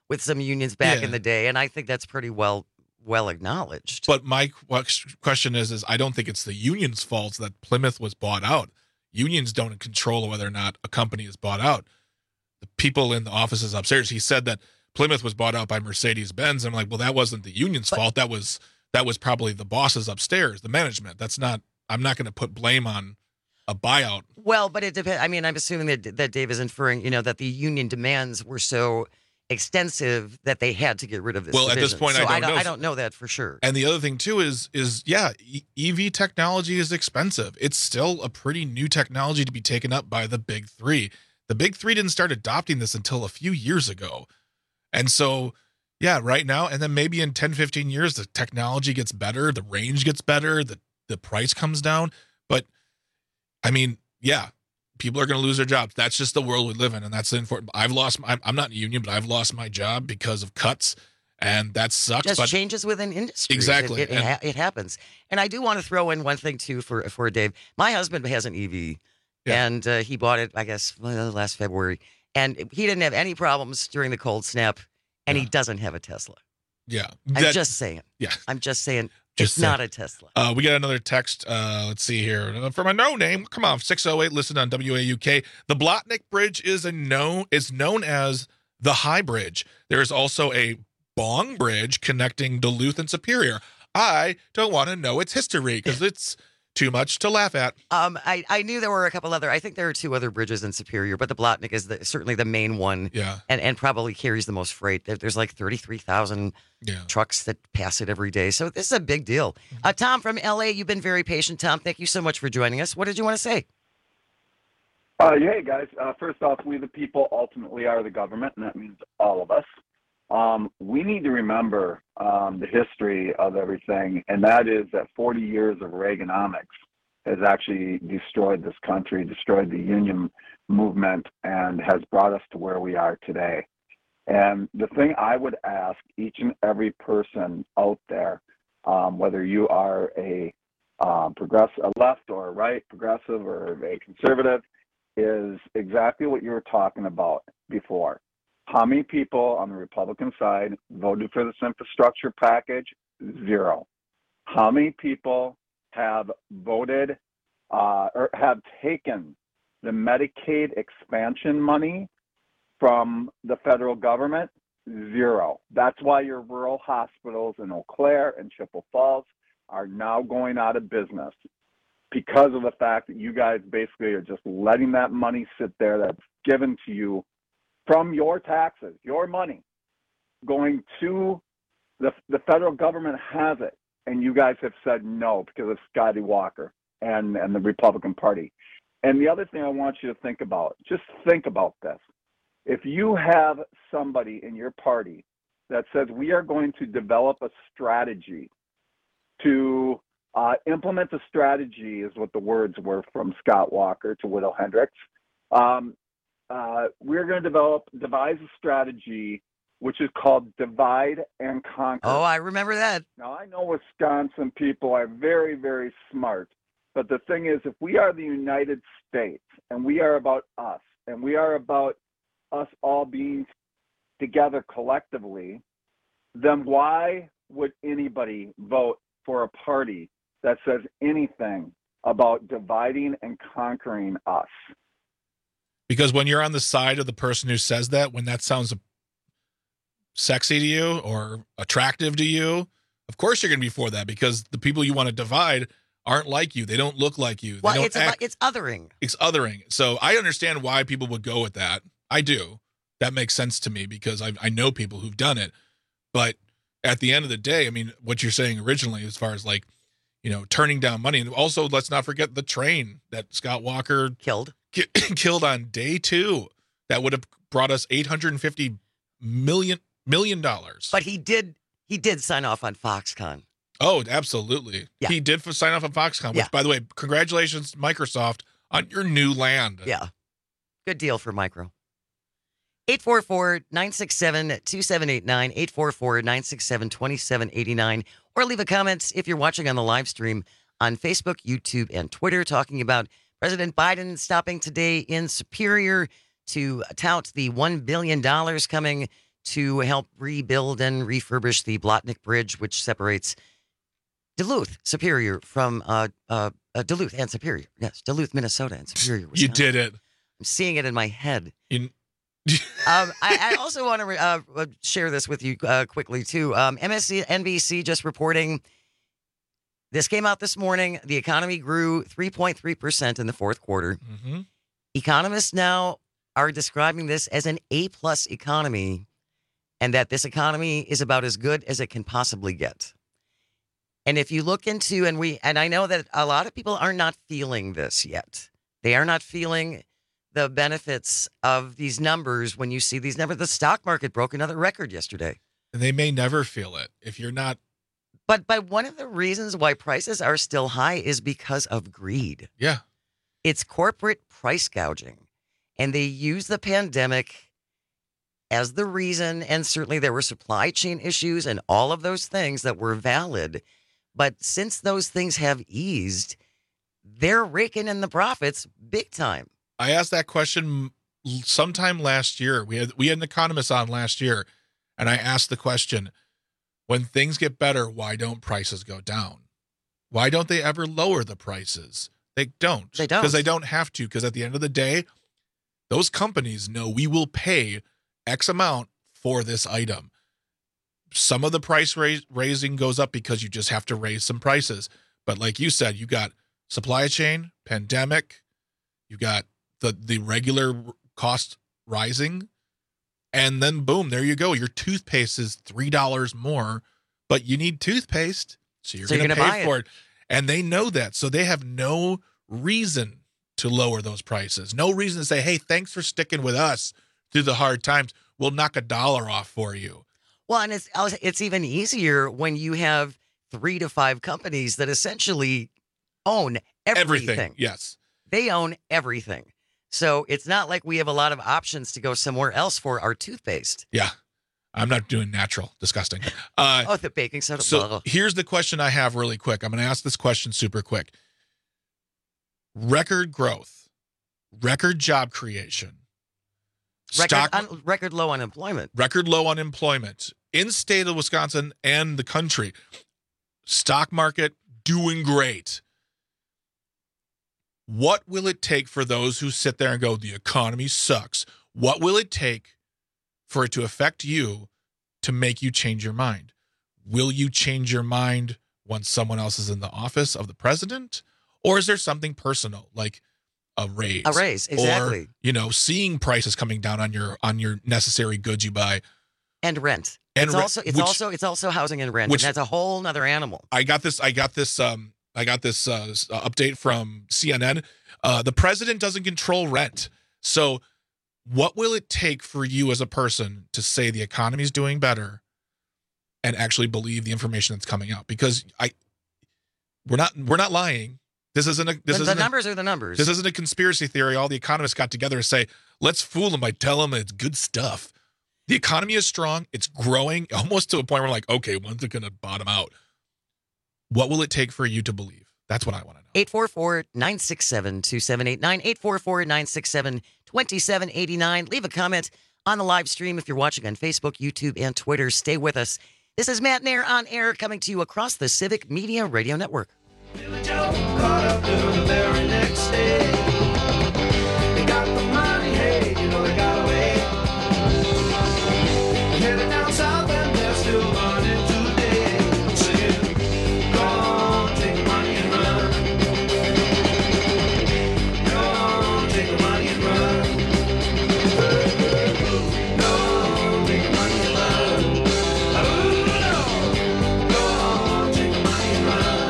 with some unions back Yeah. in the day, and I think that's pretty well well acknowledged. But my qu- question is, is I don't think it's the union's fault that Plymouth was bought out. Unions don't control whether or not a company is bought out. The people in the offices upstairs, he said that Plymouth was bought out by Mercedes-Benz. I'm like, well, that wasn't the union's But- fault. That was that was probably the bosses upstairs, the management. That's not, I'm not going to put blame on a buyout. Well, but it depends. I mean, I'm assuming that that Dave is inferring, you know, that the union demands were so extensive that they had to get rid of this. Well, at this division. point, so I don't know. I don't know that for sure. And the other thing too is is yeah, e- EV technology is expensive. It's still a pretty new technology to be taken up by the big three. The big three didn't start adopting this until a few years ago. And so, yeah, right now, and then maybe in ten, fifteen years, the technology gets better, the range gets better, the, the price comes down. But I mean, yeah, people are going to lose their jobs. That's just the world we live in. And that's the important. I've lost, I'm, I'm not in a union, but I've lost my job because of cuts. And that sucks. Just but changes within industries. Exactly. It, it, And- ha- it happens. And I do want to throw in one thing, too, for, for Dave. My husband has an E V, Yeah. and uh, he bought it, I guess, well, last February. And he didn't have any problems during the cold snap, and he doesn't have a Tesla. yeah. I'm That- just saying. Yeah. I'm just saying Just it's not saying. a Tesla. Uh, we got another text. Uh, let's see here. Uh, From a no name. Come on, six oh eight listed on W A U K. The Blotnick Bridge is a known is known as the High Bridge. There is also a Bong Bridge connecting Duluth and Superior. I don't want to know its history because it's too much to laugh at. Um, I, I knew there were a couple other, I think there are two other bridges in Superior, but the Blotnick is the, certainly the main one. Yeah. And, and probably carries the most freight. There- There's like thirty-three thousand Yeah. trucks that pass it every day. So this is a big deal. Uh, Tom from L A, you've been very patient. Tom, thank you so much for joining us. What did you want to say? Uh, yeah, hey guys. Uh, first off, we the people ultimately are the government, and that means all of us. Um, we need to remember um, the history of everything, and that is that forty years of Reaganomics has actually destroyed this country, destroyed the union movement, and has brought us to where we are today. And the thing I would ask each and every person out there, um, whether you are a um, progressive, a left or a right, progressive or a conservative, is exactly what you were talking about before. How many people on the Republican side voted for this infrastructure package? Zero. How many people have voted uh, or have taken the Medicaid expansion money from the federal government? Zero. That's why your rural hospitals in Eau Claire and Chippewa Falls are now going out of business, because of the fact that you guys basically are just letting that money sit there that's given to you from your taxes, your money, going to the the federal government has it, and you guys have said no because of Scotty Walker and, and the Republican Party. And the other thing I want you to think about, just think about this. If you have somebody in your party that says we are going to develop a strategy to uh, implement a strategy, is what the words were from Scott Walker to Widow Hendricks. Um, uh, we're going to develop, devise a strategy which is called divide and conquer. Oh, I remember that. Now, I know Wisconsin people are very, very smart, but the thing is, if we are the United States and we are about us and we are about us all being together collectively, then why would anybody vote for a party that says anything about dividing and conquering us? Because when you're on the side of the person who says that, when that sounds sexy to you or attractive to you, of course you're going to be for that, because the people you want to divide aren't like you. They don't look like you. They Well, don't it's act, about, it's othering. it's othering. So I understand why people would go with that. I do. That makes sense to me because I, I know people who've done it. But at the end of the day, I mean, what you're saying originally, as far as like, you know, turning down money. And also, let's not forget the train that Scott Walker killed ki- killed on day two. That would have brought us eight hundred fifty million million dollars. But he did he did sign off on Foxconn. Oh, absolutely. Yeah. He did f- sign off on Foxconn, which, Yeah. by the way, congratulations, Microsoft, on your new land. Yeah. Good deal for Micro. eight four four, nine six seven, two seven eight nine, eight four four, nine six seven, two seven eight nine, or leave a comment if you're watching on the live stream on Facebook, YouTube, and Twitter, talking about President Biden stopping today in Superior to tout the one billion dollars coming to help rebuild and refurbish the Blotnick Bridge, which separates Duluth, Superior from uh, uh, uh, Duluth and Superior. Yes, Duluth, Minnesota and Superior, Wisconsin. You did it. I'm seeing it in my head. You... um, I, I also want to uh, share this with you uh, quickly, too. Um, M S N B C just reporting, this came out this morning, the economy grew three point three percent in the fourth quarter. Mm-hmm. Economists now are describing this as an A-plus economy, and that this economy is about as good as it can possibly get. And if you look into, and we, and I know that a lot of people are not feeling this yet. They are not feeling the benefits of these numbers when you see these numbers. The stock market broke another record yesterday. They may never feel it if you're not. But but one of the reasons why prices are still high is because of greed. Yeah. It's corporate price gouging. And they use the pandemic as the reason. And certainly there were supply chain issues and all of those things that were valid. But since those things have eased, they're raking in the profits big time. I asked that question sometime last year. We had we had an economist on last year, and I asked the question, when things get better, why don't prices go down? Why don't they ever lower the prices? They don't. They don't. Because they don't have to. Because at the end of the day, those companies know we will pay X amount for this item. Some of the price raise, raising goes up because you just have to raise some prices. But like you said, you got supply chain, pandemic, you got the the regular cost rising, and then boom, there you go. Your toothpaste is three dollars more, but you need toothpaste, so you're So going you're to gonna pay buy for it. it. And they know that, so they have no reason to lower those prices. No reason to say, hey, thanks for sticking with us through the hard times. We'll knock a dollar off for you. Well, and it's it's even easier when you have three to five companies that essentially own everything. Everything, yes. They own everything. So it's not like we have a lot of options to go somewhere else for our toothpaste. Yeah. I'm not doing natural. Disgusting. Uh, oh, the baking soda. So bottle. here's the question I have really quick. I'm going to ask this question super quick. Record growth, record job creation, Record, stock, un, record low unemployment. record low unemployment in state of Wisconsin and the country. Stock market doing great. What will it take for those who sit there and go, the economy sucks? What will it take for it to affect you to make you change your mind? Will you change your mind once someone else is in the office of the president? Or is there something personal, like a raise? A raise, exactly. Or, you know, seeing prices coming down on your on your necessary goods you buy. And rent. And it's re- also it's which- also it's also housing and rent. which- and that's a whole nother animal. I got this. I got this. Um, I got this uh, s- uh, update from C N N. Uh, the president doesn't control rent. So, what will it take for you as a person to say the economy is doing better, and actually believe the information that's coming out? Because I, we're not we're not lying. This isn't a this the, isn't the a- numbers are the numbers. This isn't a conspiracy theory. All the economists got together to say, let's fool them by telling them it's good stuff. The economy is strong. It's growing almost to a point where like, okay, when's it going to bottom out? What will it take for you to believe? That's what I want to know. eight four four, nine six seven, two seven eight nine, eight four four, nine six seven, two seven eight nine. Leave a comment on the live stream if you're watching on Facebook, YouTube, and Twitter. Stay with us. This is Matt Nair on air, coming to you across the Civic Media Radio Network. Caught up to the very next day. They got the money, hey, you know they got away. Headed down south and they're still learning today. Singing, go on, take the money and run. Go on, take the money and run. Go on, take the money and run. Oh, no. Go on, take the money and run.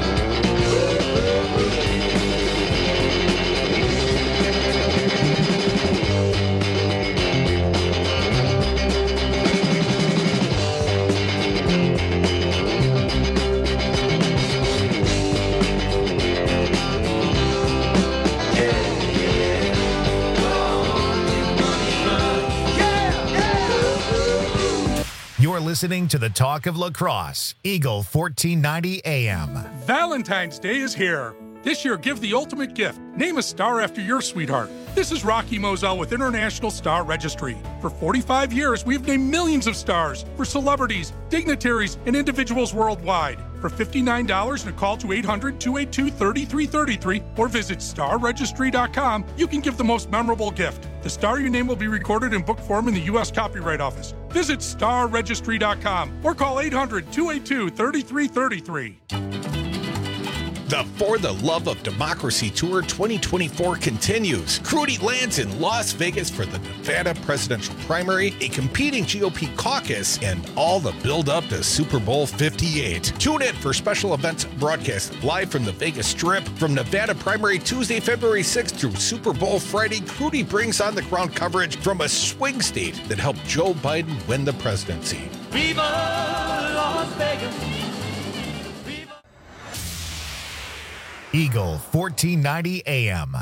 You're listening to the Talk of Lacrosse, Eagle fourteen ninety A M. Valentine's Day is here. This year, give the ultimate gift. Name a star after your sweetheart. This is Rocky Moselle with International Star Registry. For forty-five years, we've named millions of stars for celebrities, dignitaries, and individuals worldwide. For fifty-nine dollars and a call to eight hundred, two eight two, three three three three or visit star registry dot com, you can give the most memorable gift. The star you name will be recorded in book form in the U S Copyright Office. Visit star registry dot com or call eight hundred, two eight two, three three three three. The For the Love of Democracy Tour twenty twenty-four continues. Crudy lands in Las Vegas for the Nevada presidential primary, a competing G O P caucus, and all the build-up to Super Bowl fifty-eight. Tune in for special events broadcast live from the Vegas Strip. From Nevada primary Tuesday, February sixth through Super Bowl Friday, Crudy brings on the ground coverage from a swing state that helped Joe Biden win the presidency. Viva Las Vegas. Eagle fourteen ninety A M.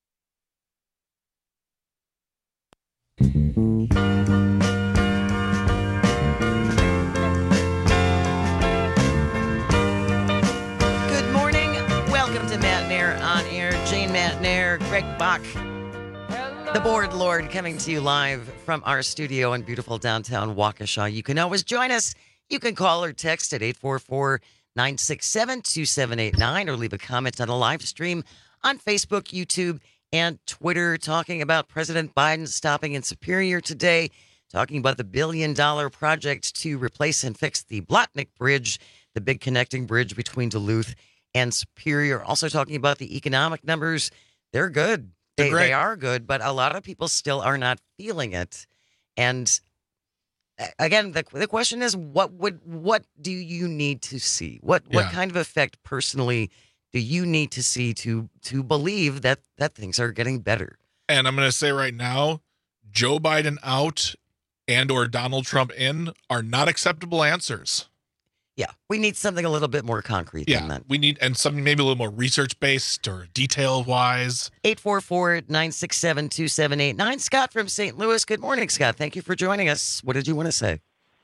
Good morning. Welcome to Matt Nair on Air. Jane Matt Nair, Greg Bach, the board lord, coming to you live from our studio in beautiful downtown Waukesha. You can always join us. You can call or text at eight four four, nine six seven, two seven eight nine or leave a comment on the live stream on Facebook, YouTube, and Twitter, talking about President Biden stopping in Superior today, talking about the billion-dollar project to replace and fix the Blatnick Bridge, the big connecting bridge between Duluth and Superior. Also talking about the economic numbers. They're good. They, they are good, but a lot of people still are not feeling it. And again, the the question is, what would what do you need to see? What what Yeah. kind of effect personally do you need to see to to believe that that things are getting better? And I'm going to say right now, Joe Biden out and or Donald Trump in are not acceptable answers. Yeah, we need something a little bit more concrete Yeah, than that. we need, and something maybe a little more research-based or detail-wise. eight four four, nine six seven, two seven eight nine. Scott from Saint Louis. Good morning, Scott. Thank you for joining us. What did you want to say?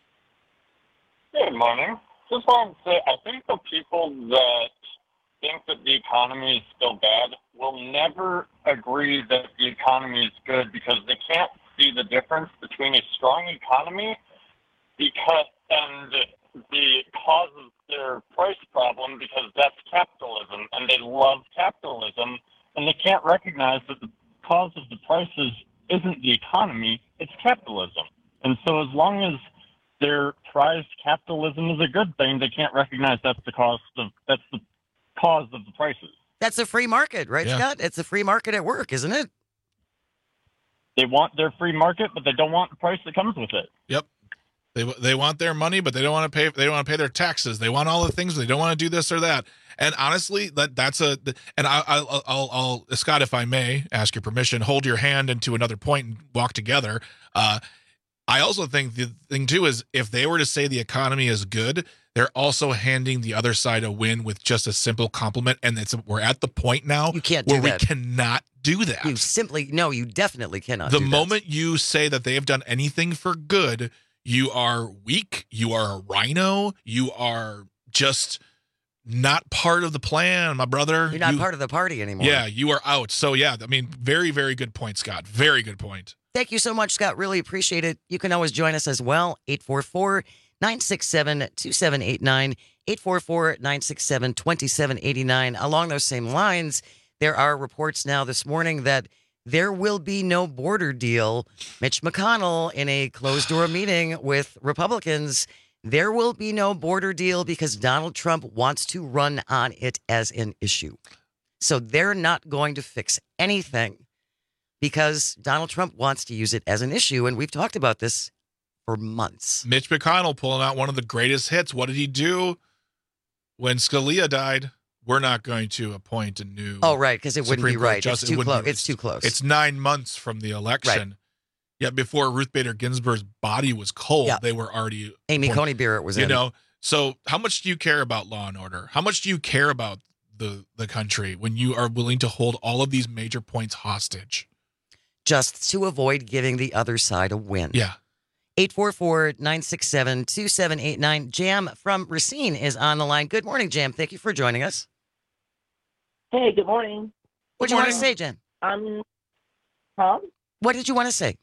Good morning. Just wanted to say, I think the people that think that the economy is still bad will never agree that the economy is good because they can't see the difference between a strong economy because and the cause of their price problem, because that's capitalism, and they love capitalism, and they can't recognize that the cause of the prices isn't the economy, it's capitalism. And so as long as their prized capitalism is a good thing, they can't recognize that's the cost of that's the cause of the prices. That's a free market, right, Yeah. Scott? It's a free market at work, isn't it? They want their free market, but they don't want the price that comes with it. Yep. They they want their money, but they don't want to pay. They don't want to pay their taxes. They want all the things. But they don't want to do this or that. And honestly, that that's a. And I, I I'll, I'll I'll Scott, if I may ask your permission, hold your hand into another point and walk together. Uh, I also think the thing too is if they were to say the economy is good, they're also handing the other side a win with just a simple compliment. And it's we're at the point now You can't do where that. we cannot do that. You simply, no, you definitely cannot The do that. moment you say that they have done anything for good, you are weak, you are a rhino, you are just not part of the plan, my brother. You're not You- part of the party anymore. Yeah, you are out. So yeah, I mean, very, very good point, Scott. Very good point. Thank you so much, Scott. Really appreciate it. You can always join us as well. eight four four, nine six seven, two seven eight nine. eight four four, nine six seven, two seven eight nine. Along those same lines, there are reports now this morning that there will be no border deal. Mitch McConnell, in a closed-door meeting with Republicans, there will be no border deal because Donald Trump wants to run on it as an issue. So they're not going to fix anything because Donald Trump wants to use it as an issue. And we've talked about this for months. Mitch McConnell pulling out one of the greatest hits. What did he do when Scalia died? We're not going to appoint a new. Oh, right, because it wouldn't Supreme be Court right. It's justice. too It wouldn't close. be- It's too close. It's nine months from the election. Yet before Ruth Bader Ginsburg's body was cold, Yeah. they were already. Amy appoint- Coney Barrett was You in. know, so how much do you care about law and order? How much do you care about the the country when you are willing to hold all of these major points hostage? Just to avoid giving the other side a win. Yeah. eight four four, nine six seven, two seven eight nine. Jam from Racine is on the line. Good morning, Jam. Thank you for joining us. Hey, good morning. What do you want to say, Jen? Um, huh? What did you want to say?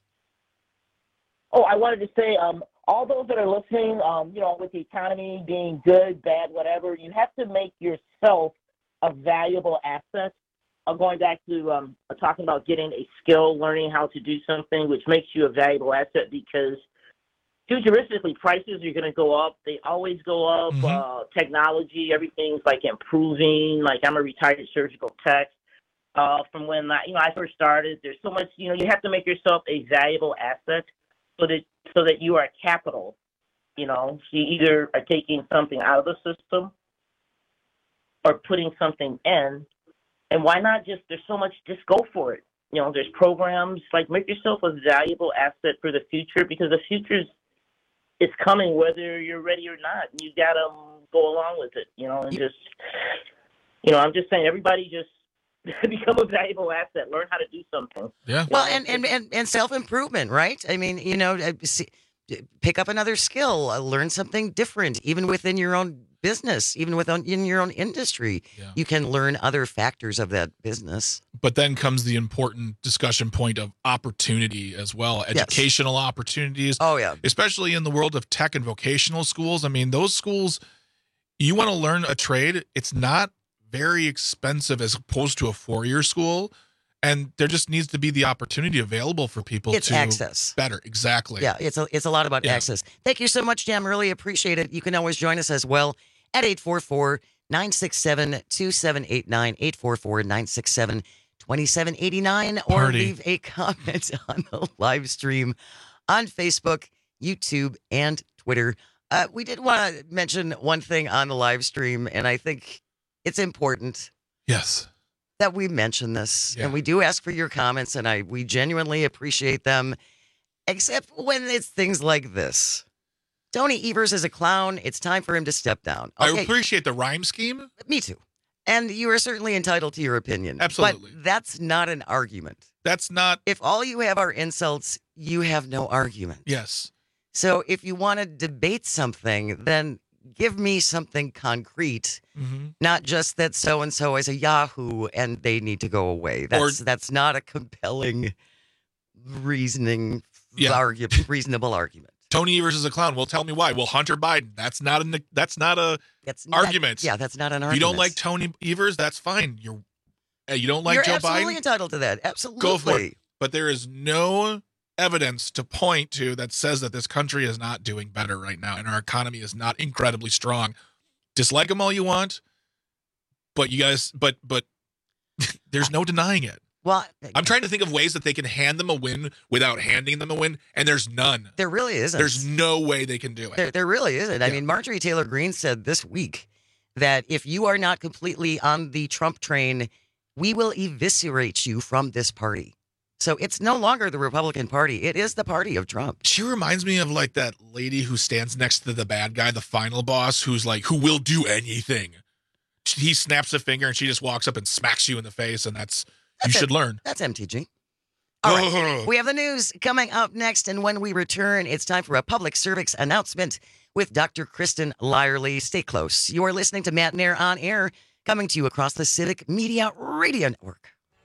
Oh, I wanted to say, um, all those that are listening, um, you know, with the economy being good, bad, whatever, you have to make yourself a valuable asset. I'm going back to um, talking about getting a skill, learning how to do something, which makes you a valuable asset because futuristically, prices are going to go up. They always go up. Mm-hmm. Uh, technology, everything's like improving. Like I'm a retired surgical tech. Uh, from when I, you know I first started, there's so much. You know, you have to make yourself a valuable asset so that so that you are capital. You know, so you either are taking something out of the system or putting something in. And why not just? There's so much. Just go for it. You know, there's programs like make yourself a valuable asset for the future because the future's it's coming whether you're ready or not. You got to go along with it, you know, and just, you know, I'm just saying everybody just become a valuable asset, learn how to do something. Yeah. Well, and, and, and, and self-improvement, right? I mean, you know, see, pick up another skill, uh, learn something different, even within your own business, even within in your own industry. Yeah. You can learn other factors of that business. But then comes the important discussion point of opportunity as well, educational yes. opportunities. Oh, yeah. Especially in the world of tech and vocational schools. I mean, those schools, you want to learn a trade, it's not very expensive as opposed to a four-year school. And there just needs to be the opportunity available for people it's to access. Better. Exactly. Yeah, it's a, it's a lot about yeah. access. Thank you so much, Jam. Really appreciate it. You can always join us as well at eight four four, nine six seven, two seven eight nine, eight four four, nine six seven, two seven eight nine, or Party. leave a comment on the live stream on Facebook, YouTube, and Twitter. Uh, we did want to mention one thing on the live stream, and I think it's important. Yes. That we mention this, yeah. and we do ask for your comments, and I we genuinely appreciate them, except when it's things like this. Tony Evers is a clown. It's time for him to step down. Okay. I appreciate the rhyme scheme. Me too. And you are certainly entitled to your opinion. Absolutely. But that's not an argument. That's not. If all you have are insults, you have no argument. Yes. So if you want to debate something, then give me something concrete, mm-hmm. not just that so-and-so is a Yahoo and they need to go away. That's or, that's not a compelling reasoning, yeah. argu- reasonable argument. Tony Evers is a clown. Well, tell me why. Well, Hunter Biden. That's not an. That's not a that's not, argument. Yeah, that's not an argument. If you don't like Tony Evers, that's fine. You're. You don't like You're Joe Biden. You're absolutely entitled to that. Absolutely. Go for it. But there is no evidence to point to that says that this country is not doing better right now, and our economy is not incredibly strong. Dislike them all you want, but you guys. But but there's no denying it. Well, I'm trying to think of ways that they can hand them a win without handing them a win, and there's none. There really isn't. There's no way they can do it. There, there really isn't. I yeah. mean, Marjorie Taylor Greene said this week that if you are not completely on the Trump train, we will eviscerate you from this party. So it's no longer the Republican Party. It is the party of Trump. She reminds me of like that lady who stands next to the bad guy, the final boss, who's like, who will do anything. He snaps a finger and she just walks up and smacks you in the face, and that's... That's you should it. learn. That's M T G. All right. We have the news coming up next, and when we return, it's time for a public service announcement with Doctor Kristen Lyerly. Stay close. You are listening to Matt and Air on Air, coming to you across the Civic Media Radio Network.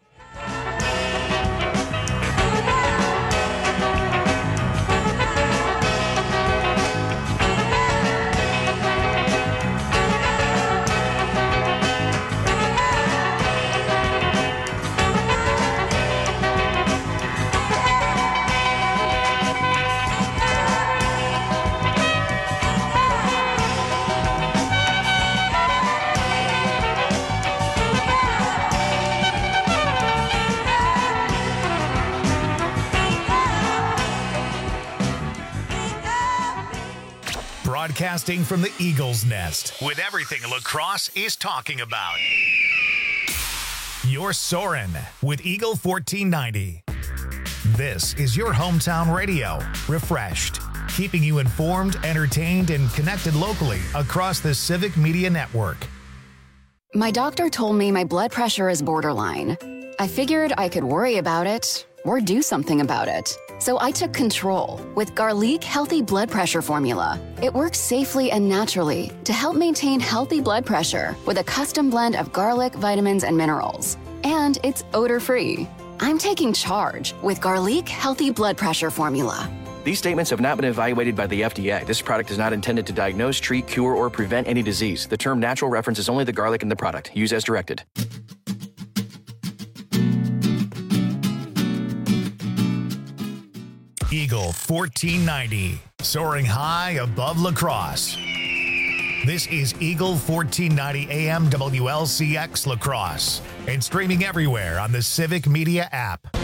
Broadcasting from the Eagles Nest with everything lacrosse is talking about. You're soaring with Eagle fourteen ninety. This is your hometown radio, refreshed, keeping you informed, entertained, and connected locally across the Civic Media Network. My doctor told me my blood pressure is borderline. I figured I could worry about it or do something about it. So I took control with Garlic Healthy Blood Pressure Formula. It works safely and naturally to help maintain healthy blood pressure with a custom blend of garlic, vitamins, and minerals. And it's odor-free. I'm taking charge with Garlic Healthy Blood Pressure Formula. These statements have not been evaluated by the F D A. This product is not intended to diagnose, treat, cure, or prevent any disease. The term natural references only the garlic in the product. Use as directed. Eagle fourteen ninety, soaring high above La Crosse. This is Eagle fourteen ninety A M W L C X La Crosse and streaming everywhere on the Civic Media app.